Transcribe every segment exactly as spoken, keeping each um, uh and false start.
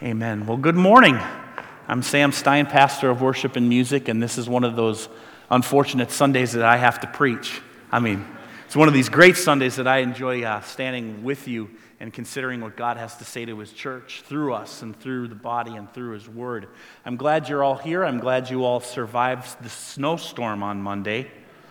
Amen. Well, good morning. I'm Sam Stein, pastor of worship and music, and this is one of those unfortunate Sundays that I have to preach. I mean, it's one of these great Sundays that I enjoy uh, standing with you and considering what God has to say to His church through us and through the body and through His Word. I'm glad you're all here. I'm glad you all survived the snowstorm on Monday.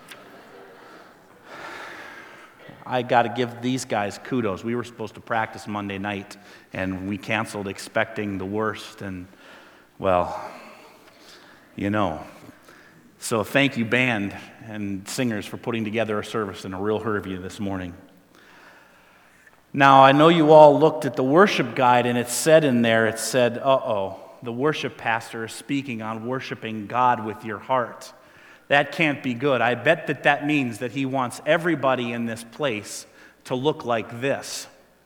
I got to give these guys kudos. We were supposed to practice Monday night, and we canceled expecting the worst, and, well, you know. So thank you, band and singers, for putting together a service in a real hurry of you this morning. Now, I know you all looked at the worship guide, and it said in there, it said, uh-oh, the worship pastor is speaking on worshiping God with your heart. That can't be good. I bet that that means that he wants everybody in this place to look like this.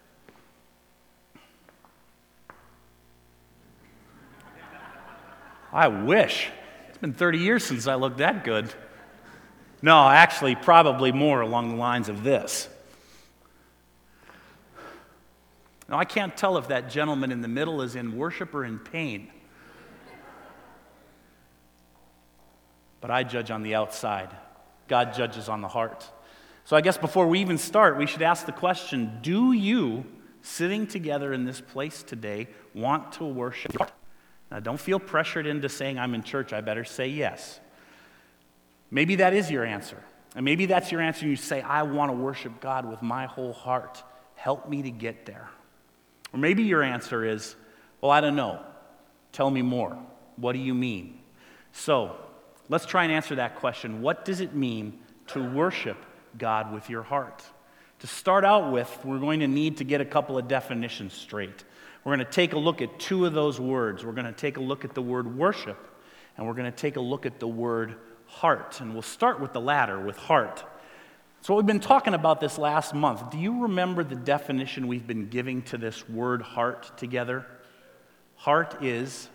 I wish. It's been thirty years since I looked that good. No, actually, probably more along the lines of this. Now, I can't tell if that gentleman in the middle is in worship or in pain. But I judge on the outside. God judges on the heart. So I guess before we even start, we should ask the question, do you, sitting together in this place today, want to worship God? Now, don't feel pressured into saying, I'm in church, I better say yes. Maybe that is your answer. And maybe that's your answer, and you say, I want to worship God with my whole heart. Help me to get there. Or maybe your answer is, well, I don't know. Tell me more. What do you mean? So, let's try and answer that question. What does it mean to worship God with your heart? To start out with, we're going to need to get a couple of definitions straight. We're going to take a look at two of those words. We're going to take a look at the word worship, and we're going to take a look at the word heart. And we'll start with the latter, with heart. So we've been talking about this last month. Do you remember the definition we've been giving to this word heart together? Heart is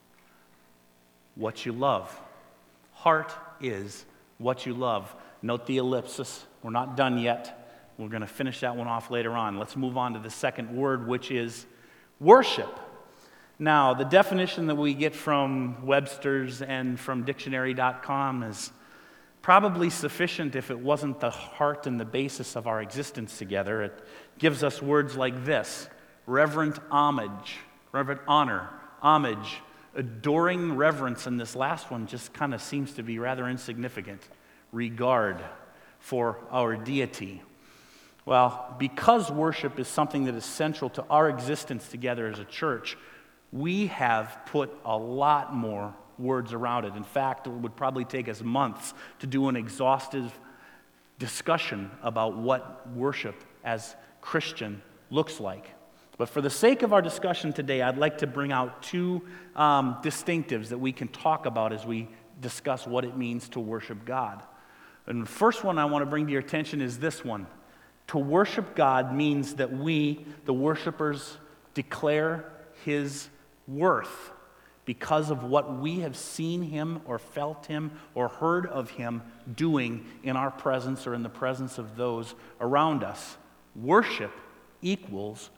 what you love. Heart is what you love. Note the ellipsis. We're not done yet. We're going to finish that one off later on. Let's move on to the second word, which is worship. Now, the definition that we get from Webster's and from dictionary dot com is probably sufficient if it wasn't the heart and the basis of our existence together. It gives us words like this: reverent homage, reverent honor, homage, adoring reverence, and this last one just kind of seems to be rather insignificant. Regard for our deity. Well, because worship is something that is central to our existence together as a church, we have put a lot more words around it. In fact, it would probably take us months to do an exhaustive discussion about what worship as Christian looks like. But for the sake of our discussion today, I'd like to bring out two um, distinctives that we can talk about as we discuss what it means to worship God. And the first one I want to bring to your attention is this one. To worship God means that we, the worshipers, declare His worth because of what we have seen Him or felt Him or heard of Him doing in our presence or in the presence of those around us. Worship equals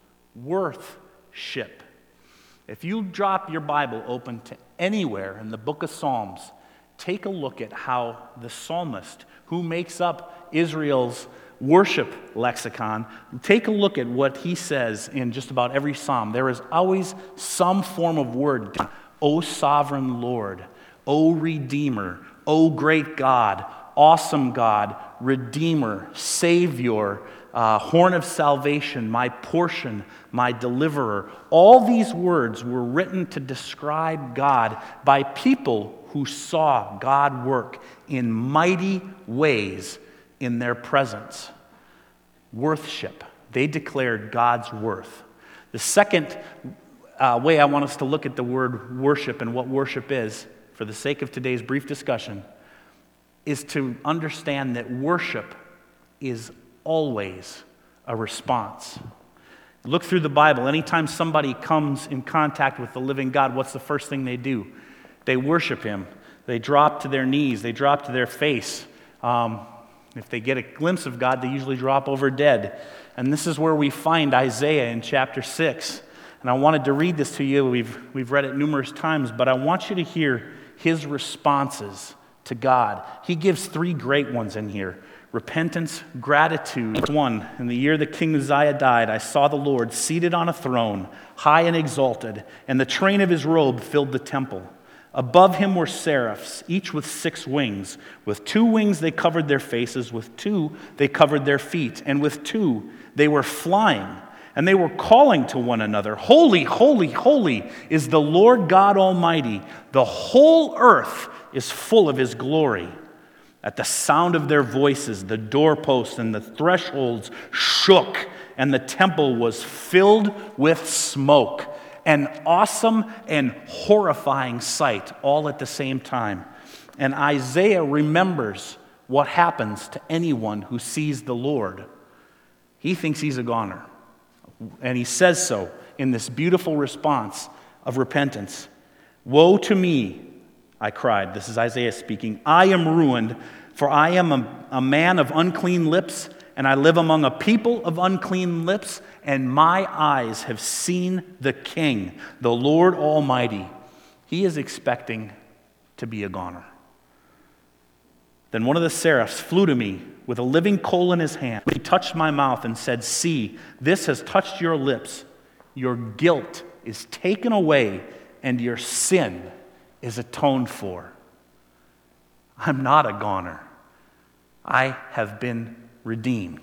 worthship. If you drop your Bible open to anywhere in the book of Psalms, take a look at how the psalmist, who makes up Israel's worship lexicon, take a look at what he says in just about every psalm. There is always some form of word. O sovereign Lord, O Redeemer, O great God, awesome God, Redeemer, Savior, Uh, horn of salvation, my portion, my deliverer. All these words were written to describe God by people who saw God work in mighty ways in their presence. Worthship. They declared God's worth. The second uh, way I want us to look at the word worship and what worship is, for the sake of today's brief discussion, is to understand that worship is always a response. Look through the Bible. Anytime somebody comes in contact with the living God, what's the first thing they do? They worship Him. They drop to their knees. They drop to their face. Um, if they get a glimpse of God, they usually drop over dead. And this is where we find Isaiah in chapter six. And I wanted to read this to you. We've, we've read it numerous times, but I want you to hear his responses to God. He gives three great ones in here: repentance, gratitude. One, in the year that King Uzziah died, I saw the Lord seated on a throne, high and exalted, and the train of his robe filled the temple. Above him were seraphs, each with six wings. With two wings they covered their faces, with two they covered their feet, and with two they were flying. And they were calling to one another, "Holy, holy, holy is the Lord God Almighty. The whole earth is full of his glory." At the sound of their voices, the doorposts and the thresholds shook, and the temple was filled with smoke. An awesome and horrifying sight, all at the same time. And Isaiah remembers what happens to anyone who sees the Lord. He thinks he's a goner. And he says so in this beautiful response of repentance. "Woe to me," I cried. This is Isaiah speaking. "I am ruined, for I am a, a man of unclean lips, and I live among a people of unclean lips, and my eyes have seen the King, the Lord Almighty." He is expecting to be a goner. Then one of the seraphs flew to me with a living coal in his hand. He touched my mouth and said, "See, this has touched your lips. Your guilt is taken away, and your sin is atoned for." I'm not a goner. I have been redeemed.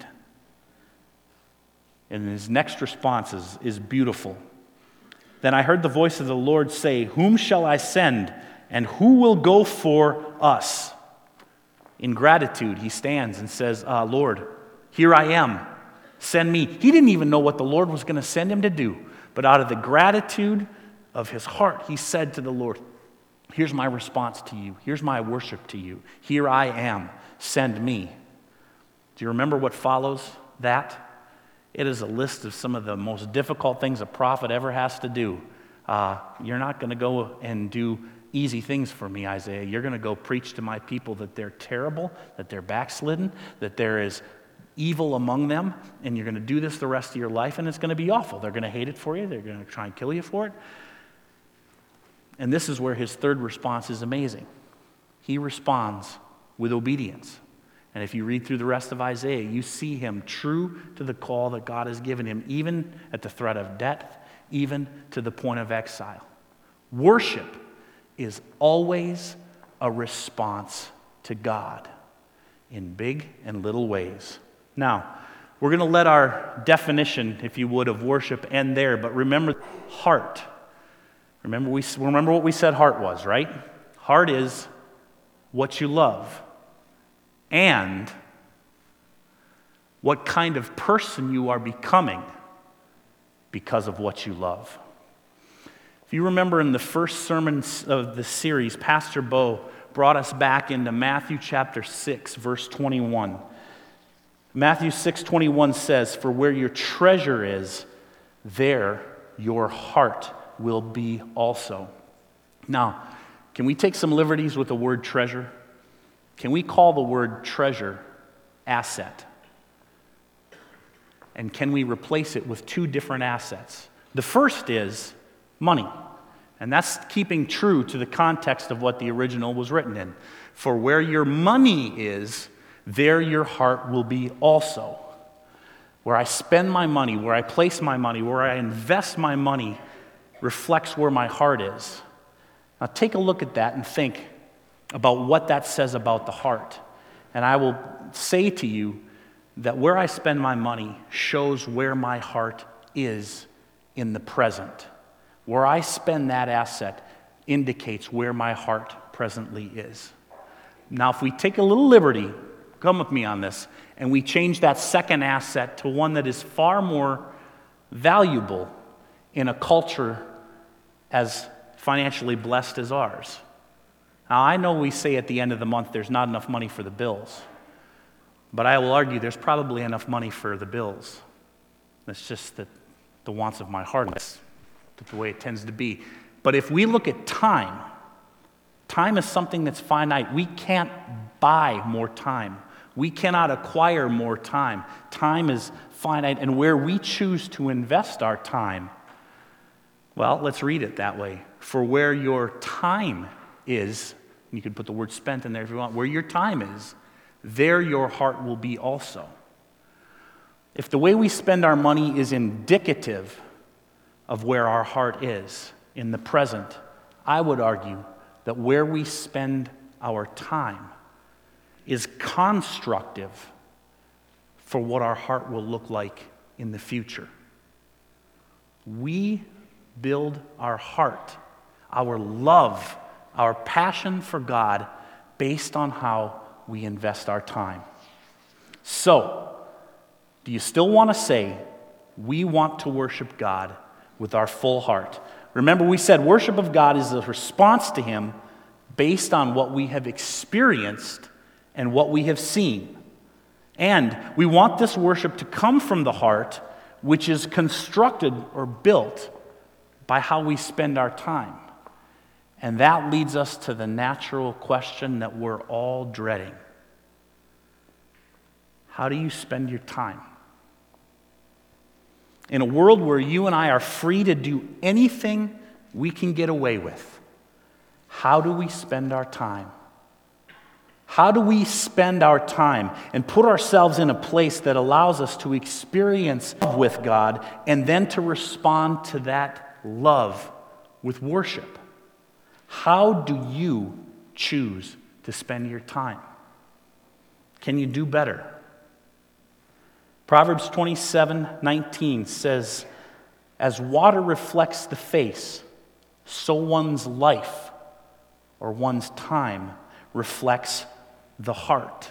And his next response is, is beautiful. "Then I heard the voice of the Lord say, 'Whom shall I send, and who will go for us?' In gratitude, he stands and says, uh, Lord, here I am. Send me." He didn't even know what the Lord was going to send him to do. But out of the gratitude of his heart, he said to the Lord, "Here's my response to you. Here's my worship to you. Here I am. Send me." Do you remember what follows that? It is a list of some of the most difficult things a prophet ever has to do. Uh, you're not going to go and do easy things for me, Isaiah. You're going to go preach to my people that they're terrible, that they're backslidden, that there is evil among them, and you're going to do this the rest of your life, and it's going to be awful. They're going to hate it for you. They're going to try and kill you for it. And this is where his third response is amazing. He responds with obedience. And if you read through the rest of Isaiah, you see him true to the call that God has given him, even at the threat of death, even to the point of exile. Worship is always a response to God in big and little ways. Now, we're going to let our definition, if you would, of worship end there, but remember heart. Remember, we, remember what we said heart was, right? Heart is what you love and what kind of person you are becoming because of what you love. If you remember in the first sermon of the series, Pastor Bo brought us back into Matthew chapter six, verse twenty-one. Matthew six twenty-one says, "For where your treasure is, there your heart will be also." Now, can we take some liberties with the word treasure? Can we call the word treasure asset? And can we replace it with two different assets? The first is money. And that's keeping true to the context of what the original was written in. "For where your money is, there your heart will be also." Where I spend my money, where I place my money, where I invest my money reflects where my heart is. Now take a look at that and think about what that says about the heart. And I will say to you that where I spend my money shows where my heart is in the present. Where I spend that asset indicates where my heart presently is. Now, if we take a little liberty, come with me on this, and we change that second asset to one that is far more valuable in a culture as financially blessed as ours. Now, I know we say at the end of the month there's not enough money for the bills, but I will argue there's probably enough money for the bills. It's just that the wants of my heart, that's the way it tends to be. But if we look at time, time is something that's finite. We can't buy more time. We cannot acquire more time. Time is finite, and where we choose to invest our time Well, let's read it that way. For where your time is, you can put the word spent in there if you want, where your time is, there your heart will be also. If the way we spend our money is indicative of where our heart is in the present, I would argue that where we spend our time is constructive for what our heart will look like in the future. We build our heart, our love, our passion for God based on how we invest our time. So, do you still want to say, we want to worship God with our full heart? Remember, we said worship of God is a response to Him based on what we have experienced and what we have seen. And we want this worship to come from the heart, which is constructed or built by how we spend our time. And that leads us to the natural question that we're all dreading. How do you spend your time? In a world where you and I are free to do anything we can get away with, how do we spend our time? How do we spend our time and put ourselves in a place that allows us to experience love with God and then to respond to that love with worship? How do you choose to spend your time? Can you do better? Proverbs twenty-seven nineteen says, as water reflects the face, so one's life or one's time reflects the heart.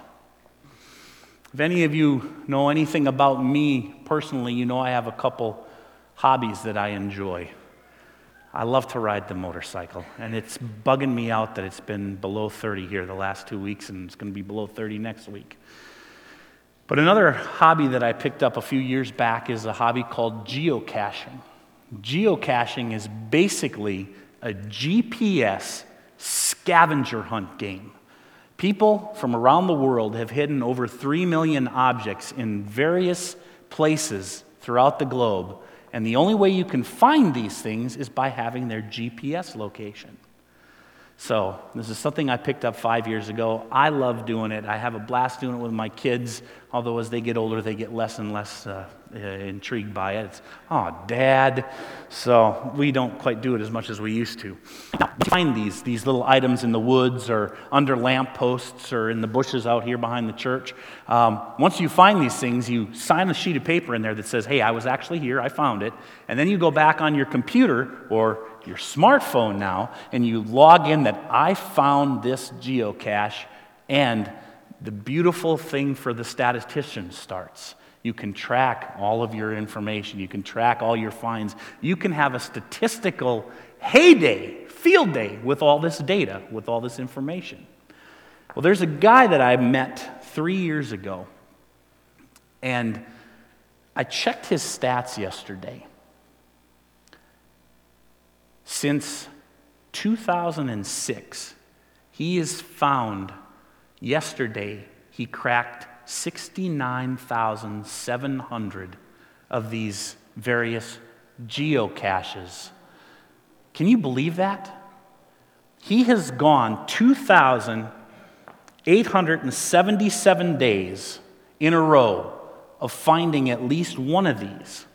If any of you know anything about me personally, you know I have a couple hobbies that I enjoy. I love to ride the motorcycle, and it's bugging me out that it's been below thirty here the last two weeks, and it's going to be below thirty next week. But another hobby that I picked up a few years back is a hobby called geocaching. Geocaching is basically a G P S scavenger hunt game. People from around the world have hidden over three million objects in various places throughout the globe, and the only way you can find these things is by having their G P S location. So this is something I picked up five years ago. I love doing it. I have a blast doing it with my kids, although as they get older, they get less and less uh, uh, intrigued by it. It's, oh, Dad. So we don't quite do it as much as we used to. Now, find these, these little items in the woods or under lampposts or in the bushes out here behind the church. Um, once you find these things, you sign a sheet of paper in there that says, hey, I was actually here, I found it. And then you go back on your computer or your smartphone now, and you log in that I found this geocache, and the beautiful thing for the statistician starts. You can track all of your information. You can track all your finds. You can have a statistical heyday, field day with all this data, with all this information. Well, there's a guy that I met three years ago, and I checked his stats yesterday. Since two thousand six, he has found, yesterday, he cracked sixty-nine thousand seven hundred of these various geocaches. Can you believe that? He has gone two thousand eight hundred seventy-seven days in a row of finding at least one of these.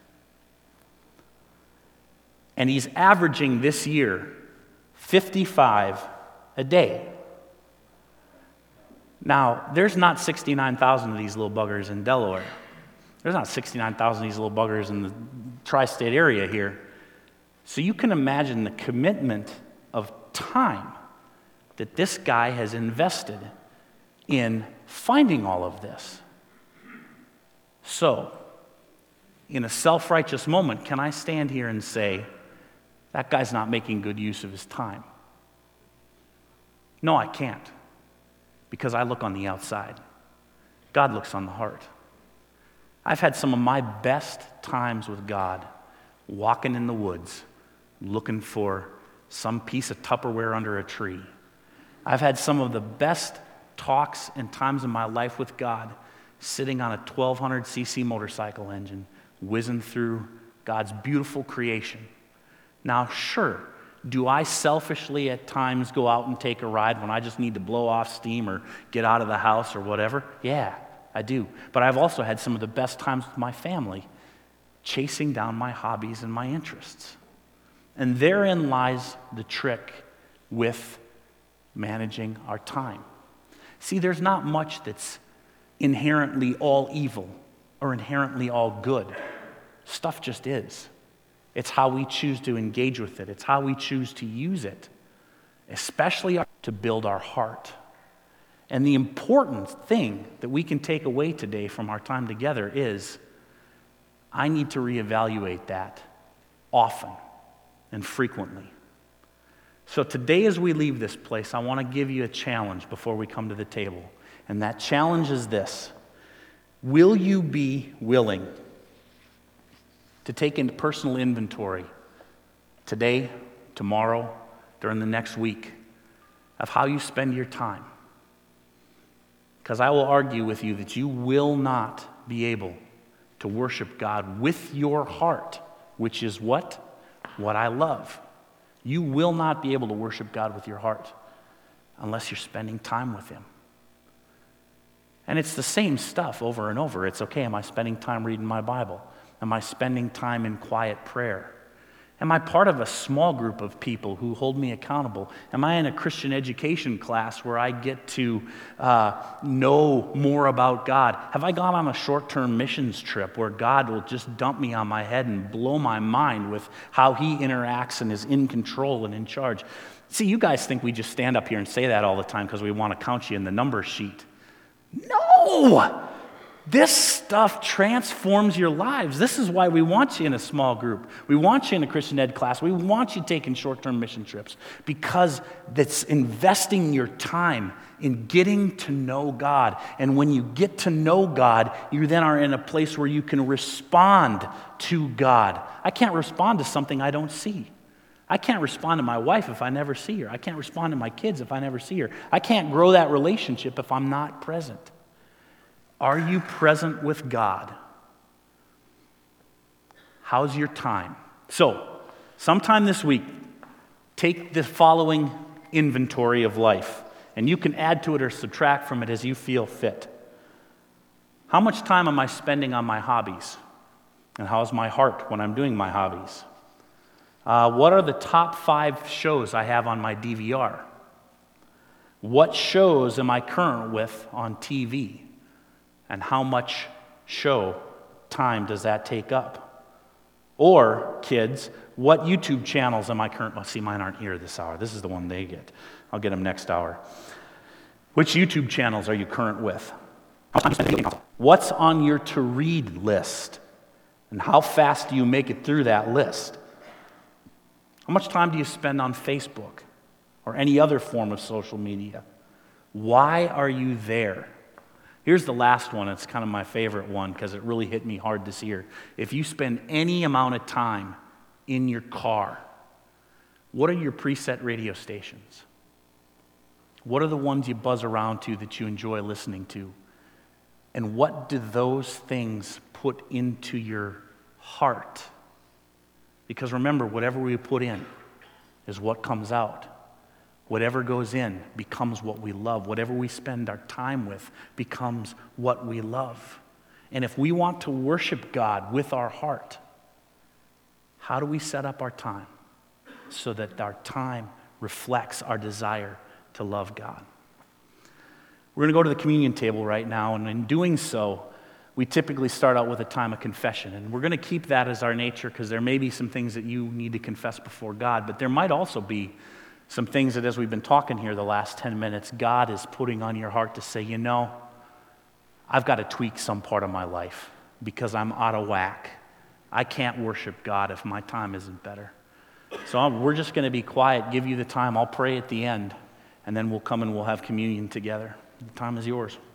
And he's averaging this year fifty-five a day. Now, there's not sixty-nine thousand of these little buggers in Delaware. There's not sixty-nine thousand of these little buggers in the tri-state area here. So you can imagine the commitment of time that this guy has invested in finding all of this. So, in a self-righteous moment, can I stand here and say, that guy's not making good use of his time? No, I can't, because I look on the outside. God looks on the heart. I've had some of my best times with God walking in the woods, looking for some piece of Tupperware under a tree. I've had some of the best talks and times in my life with God sitting on a twelve hundred c c motorcycle engine, whizzing through God's beautiful creation, Now, sure, do I selfishly at times go out and take a ride when I just need to blow off steam or get out of the house or whatever? Yeah, I do. But I've also had some of the best times with my family chasing down my hobbies and my interests. And therein lies the trick with managing our time. See, there's not much that's inherently all evil or inherently all good. Stuff just is. It's how we choose to engage with it. It's how we choose to use it, especially to build our heart. And the important thing that we can take away today from our time together is I need to reevaluate that often and frequently. So today as we leave this place, I want to give you a challenge before we come to the table. And that challenge is this. Will you be willing to take into personal inventory today, tomorrow, during the next week of how you spend your time? Because I will argue with you that you will not be able to worship God with your heart, which is what? What I love. You will not be able to worship God with your heart unless you're spending time with Him. And it's the same stuff over and over. It's okay, am I spending time reading my Bible? Am I spending time in quiet prayer? Am I part of a small group of people who hold me accountable? Am I in a Christian education class where I get to uh, know more about God? Have I gone on a short-term missions trip where God will just dump me on my head and blow my mind with how He interacts and is in control and in charge? See, you guys think we just stand up here and say that all the time because we want to count you in the number sheet. No! This stuff transforms your lives. This is why we want you in a small group. We want you in a Christian ed class. We want you taking short-term mission trips because that's investing your time in getting to know God. And when you get to know God, you then are in a place where you can respond to God. I can't respond to something I don't see. I can't respond to my wife if I never see her. I can't respond to my kids if I never see her. I can't grow that relationship if I'm not present. Are you present with God? How's your time? So, sometime this week, take the following inventory of life, and you can add to it or subtract from it as you feel fit. How much time am I spending on my hobbies? And how's my heart when I'm doing my hobbies? Uh, what are the top five shows I have on my D V R? What shows am I current with on T V? And how much show time does that take up? Or, kids, what YouTube channels am I current? Well, see, mine aren't here this hour. This is the one they get. I'll get them next hour. Which YouTube channels are you current with? What's on your to-read list? And how fast do you make it through that list? How much time do you spend on Facebook or any other form of social media? Why are you there? Here's the last one. It's kind of my favorite one because it really hit me hard this year. If you spend any amount of time in your car, what are your preset radio stations? What are the ones you buzz around to that you enjoy listening to? And what do those things put into your heart? Because remember, whatever we put in is what comes out. Whatever goes in becomes what we love. Whatever we spend our time with becomes what we love. And if we want to worship God with our heart, how do we set up our time so that our time reflects our desire to love God? We're going to go to the communion table right now, and in doing so, we typically start out with a time of confession. And we're going to keep that as our nature because there may be some things that you need to confess before God, but there might also be some things that, as we've been talking here the last ten minutes, God is putting on your heart to say, you know, I've got to tweak some part of my life because I'm out of whack. I can't worship God if my time isn't better. So I'm, we're just going to be quiet, give you the time. I'll pray at the end, and then we'll come and we'll have communion together. The time is yours.